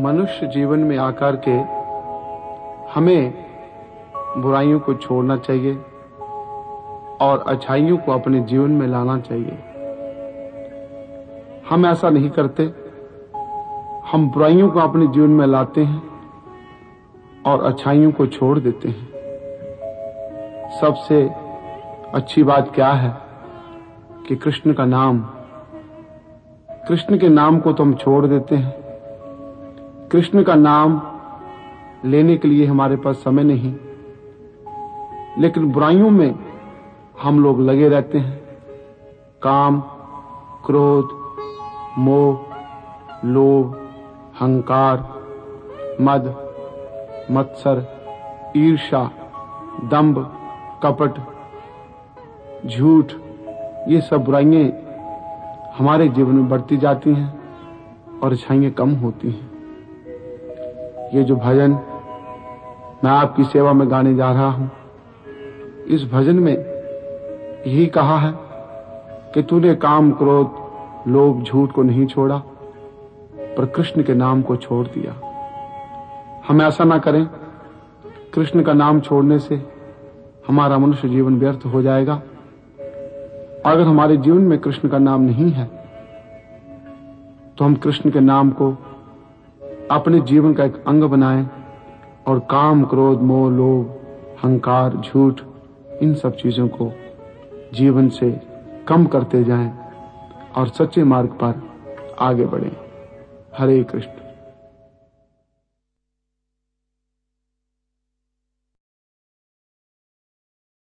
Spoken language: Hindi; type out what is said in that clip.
मनुष्य जीवन में आकर के हमें बुराइयों को छोड़ना चाहिए और अच्छाइयों को अपने जीवन में लाना चाहिए। हम ऐसा नहीं करते, हम बुराइयों को अपने जीवन में लाते हैं और अच्छाइयों को छोड़ देते हैं। सबसे अच्छी बात क्या है कि कृष्ण का नाम, कृष्ण के नाम को तो हम छोड़ देते हैं। कृष्ण का नाम लेने के लिए हमारे पास समय नहीं, लेकिन बुराइयों में हम लोग लगे रहते हैं। काम, क्रोध, मोह, लोभ, अहंकार, मद, मत्सर, ईर्ष्या, दंभ, कपट, झूठ, ये सब बुराइयां हमारे जीवन में बढ़ती जाती हैं और अच्छाइयां कम होती हैं। ये जो भजन मैं आपकी सेवा में गाने जा रहा हूं, इस भजन में यही कहा है कि तूने काम, क्रोध, लोभ, झूठ को नहीं छोड़ा, पर कृष्ण के नाम को छोड़ दिया। हम ऐसा ना करें। कृष्ण का नाम छोड़ने से हमारा मनुष्य जीवन व्यर्थ हो जाएगा। अगर हमारे जीवन में कृष्ण का नाम नहीं है तो हम कृष्ण के नाम को अपने जीवन का एक अंग बनाएं और काम, क्रोध, मोह, लोभ, अहंकार, झूठ, इन सब चीजों को जीवन से कम करते जाएं और सच्चे मार्ग पर आगे बढ़ें। हरे कृष्ण।